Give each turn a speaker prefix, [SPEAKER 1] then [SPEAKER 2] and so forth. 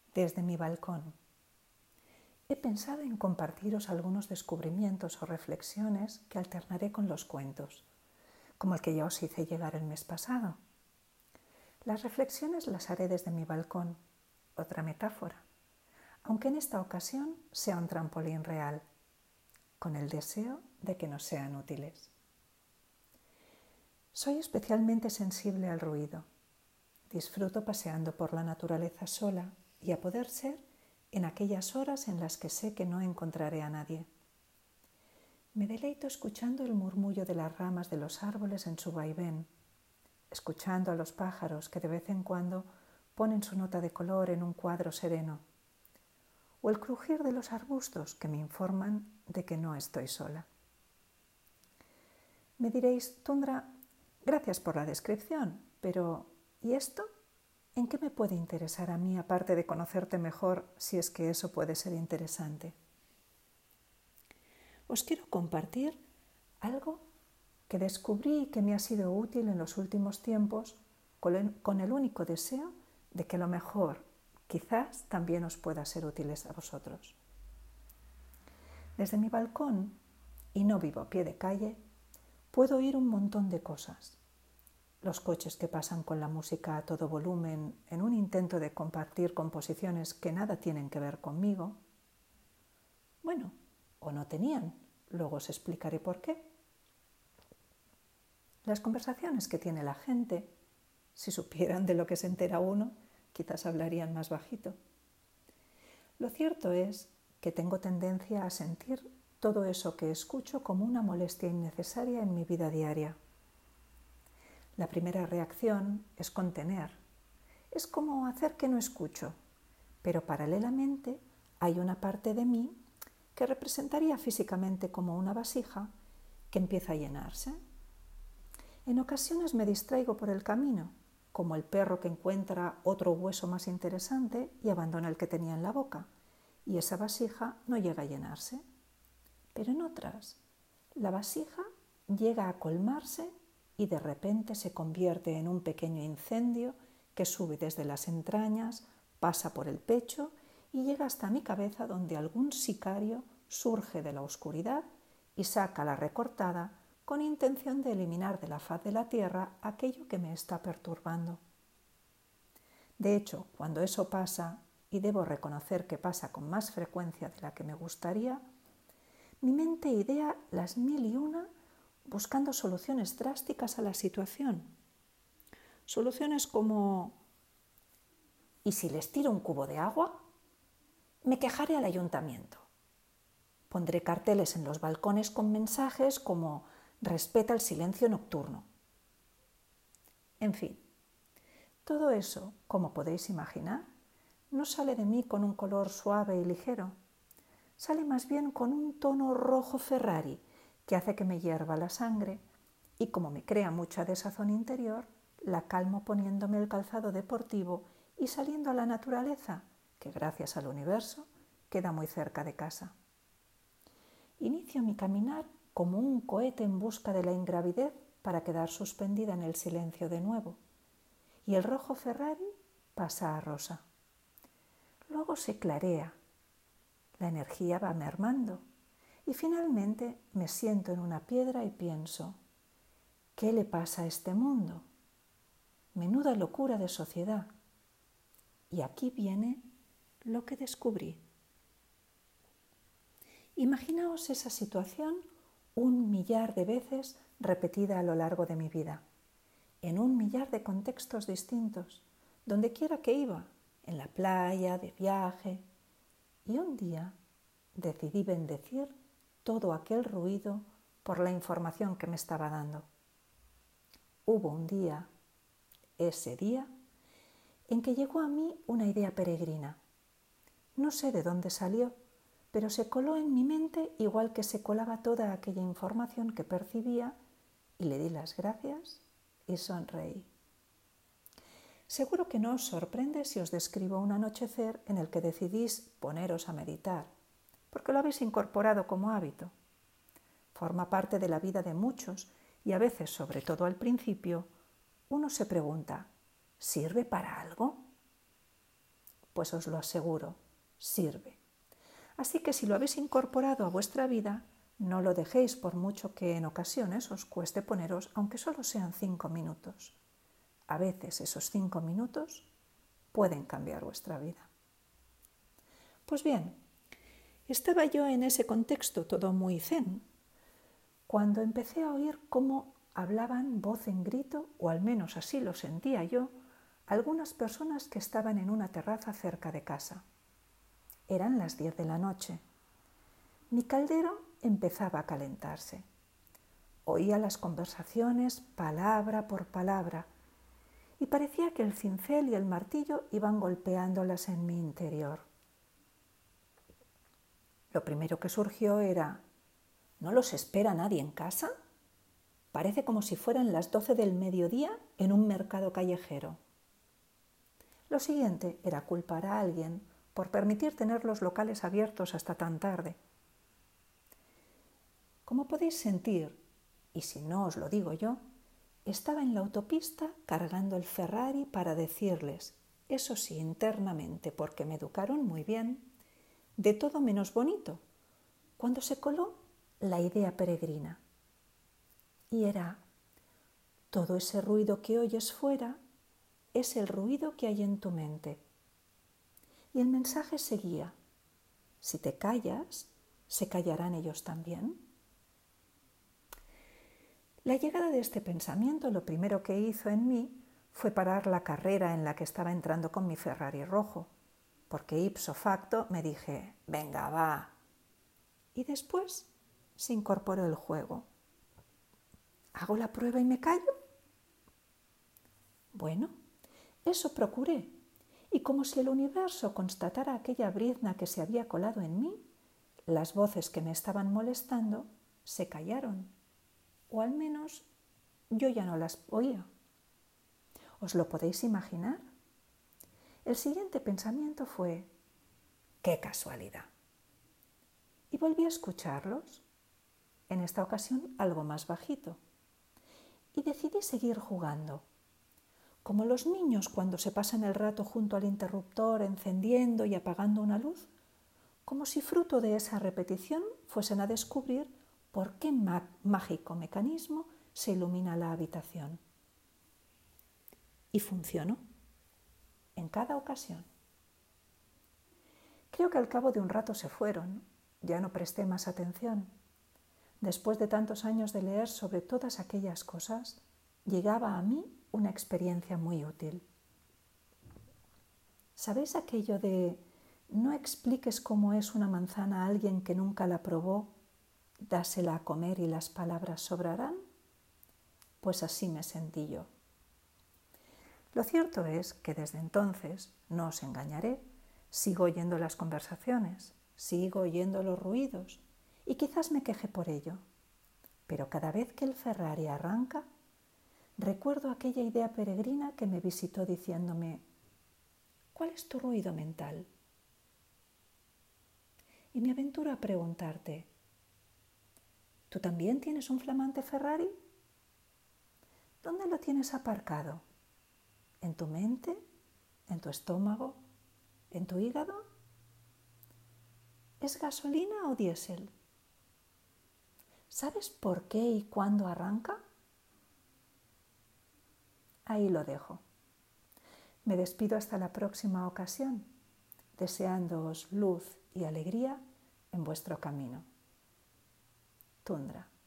[SPEAKER 1] desde mi balcón. He pensado en compartiros algunos descubrimientos o reflexiones que alternaré con los cuentos, como el que ya os hice llegar el mes pasado. Las reflexiones las haré desde mi balcón, otra metáfora, aunque en esta ocasión sea un trampolín real, con el deseo de que nos sean útiles. Soy especialmente sensible al ruido. Disfruto paseando por la naturaleza sola y, a poder ser, en aquellas horas en las que sé que no encontraré a nadie. Me deleito escuchando el murmullo de las ramas de los árboles en su vaivén, escuchando a los pájaros que de vez en cuando ponen su nota de color en un cuadro sereno, o el crujir de los arbustos que me informan de que no estoy sola. Me diréis, Tundra, gracias por la descripción, pero ¿y esto? ¿En qué me puede interesar a mí, aparte de conocerte mejor, si es que eso puede ser interesante? Os quiero compartir algo que descubrí y que me ha sido útil en los últimos tiempos, con el único deseo de que lo mejor quizás también os pueda ser útil a vosotros. Desde mi balcón, y no vivo a pie de calle, puedo oír un montón de cosas. Los coches que pasan con la música a todo volumen en un intento de compartir composiciones que nada tienen que ver conmigo. Bueno, o no tenían, luego os explicaré por qué. Las conversaciones que tiene la gente, si supieran de lo que se entera uno, quizás hablarían más bajito. Lo cierto es que tengo tendencia a sentir todo eso que escucho como una molestia innecesaria en mi vida diaria. La primera reacción es contener. Es como hacer que no escucho, pero paralelamente hay una parte de mí que representaría físicamente como una vasija que empieza a llenarse. En ocasiones me distraigo por el camino, como el perro que encuentra otro hueso más interesante y abandona el que tenía en la boca, y esa vasija no llega a llenarse. Pero en otras, la vasija llega a colmarse y de repente se convierte en un pequeño incendio que sube desde las entrañas, pasa por el pecho y llega hasta mi cabeza, donde algún sicario surge de la oscuridad y saca la recortada con intención de eliminar de la faz de la tierra aquello que me está perturbando. De hecho, cuando eso pasa, y debo reconocer que pasa con más frecuencia de la que me gustaría, mi mente idea las 1001 buscando soluciones drásticas a la situación. Soluciones como: ¿y si les tiro un cubo de agua? Me quejaré al ayuntamiento. Pondré carteles en los balcones con mensajes como: respeta el silencio nocturno. En fin, todo eso, como podéis imaginar, no sale de mí con un color suave y ligero. Sale más bien con un tono rojo Ferrari que hace que me hierva la sangre, y como me crea mucha desazón interior, la calmo poniéndome el calzado deportivo y saliendo a la naturaleza, que gracias al universo queda muy cerca de casa. Inicio mi caminar como un cohete en busca de la ingravidez para quedar suspendida en el silencio de nuevo, y el rojo Ferrari pasa a rosa. Luego se clarea, la energía va mermando y finalmente me siento en una piedra y pienso: ¿qué le pasa a este mundo? Menuda locura de sociedad. Y aquí viene lo que descubrí. Imaginaos esa situación 1.000.000 de veces repetida a lo largo de mi vida, en 1.000.000 de contextos distintos, donde quiera que iba, en la playa, de viaje. Y un día decidí bendecir todo aquel ruido por la información que me estaba dando. Hubo un día, ese día, en que llegó a mí una idea peregrina. No sé de dónde salió, pero se coló en mi mente igual que se colaba toda aquella información que percibía, y le di las gracias y sonreí. Seguro que no os sorprende si os describo un anochecer en el que decidís poneros a meditar, porque lo habéis incorporado como hábito. Forma parte de la vida de muchos y a veces, sobre todo al principio, uno se pregunta: ¿sirve para algo? Pues os lo aseguro, sirve. Así que si lo habéis incorporado a vuestra vida, no lo dejéis por mucho que en ocasiones os cueste poneros, aunque solo sean 5 minutos. A veces esos 5 minutos pueden cambiar vuestra vida. Pues bien, estaba yo en ese contexto todo muy zen, cuando empecé a oír cómo hablaban voz en grito, o al menos así lo sentía yo, algunas personas que estaban en una terraza cerca de casa. Eran las 10 de la noche. Mi caldero empezaba a calentarse. Oía las conversaciones palabra por palabra y parecía que el cincel y el martillo iban golpeándolas en mi interior. Lo primero que surgió era: ¿no los espera nadie en casa? Parece como si fueran las 12 del mediodía en un mercado callejero. Lo siguiente era culpar a alguien por permitir tener los locales abiertos hasta tan tarde. Como podéis sentir, y si no os lo digo yo, estaba en la autopista cargando el Ferrari para decirles, eso sí internamente porque me educaron muy bien, de todo menos bonito, cuando se coló la idea peregrina. Y era: todo ese ruido que oyes fuera es el ruido que hay en tu mente. Y el mensaje seguía: si te callas, ¿se callarán ellos también? La llegada de este pensamiento lo primero que hizo en mí fue parar la carrera en la que estaba entrando con mi Ferrari rojo, porque ipso facto me dije: venga, va. Y después se incorporó el juego. ¿Hago la prueba y me callo? Bueno, eso procuré. Y como si el universo constatara aquella brizna que se había colado en mí, las voces que me estaban molestando se callaron, o al menos yo ya no las oía. ¿Os lo podéis imaginar? El siguiente pensamiento fue: ¡qué casualidad! Y volví a escucharlos, en esta ocasión algo más bajito, y decidí seguir jugando. Como los niños cuando se pasan el rato junto al interruptor encendiendo y apagando una luz, como si fruto de esa repetición fuesen a descubrir por qué mágico mecanismo se ilumina la habitación. Y funcionó, en cada ocasión. Creo que al cabo de un rato se fueron, ya no presté más atención. Después de tantos años de leer sobre todas aquellas cosas, llegaba a mí una experiencia muy útil. ¿Sabéis aquello de no expliques cómo es una manzana a alguien que nunca la probó, dásela a comer y las palabras sobrarán? Pues así me sentí yo. Lo cierto es que desde entonces, no os engañaré, sigo oyendo las conversaciones, sigo oyendo los ruidos y quizás me queje por ello, pero cada vez que el Ferrari arranca, recuerdo aquella idea peregrina que me visitó diciéndome: ¿cuál es tu ruido mental? Y me aventuro a preguntarte: ¿tú también tienes un flamante Ferrari? ¿Dónde lo tienes aparcado? ¿En tu mente? ¿En tu estómago? ¿En tu hígado? ¿Es gasolina o diésel? ¿Sabes por qué y cuándo arranca? Ahí lo dejo. Me despido hasta la próxima ocasión, deseándoos luz y alegría en vuestro camino. Tundra.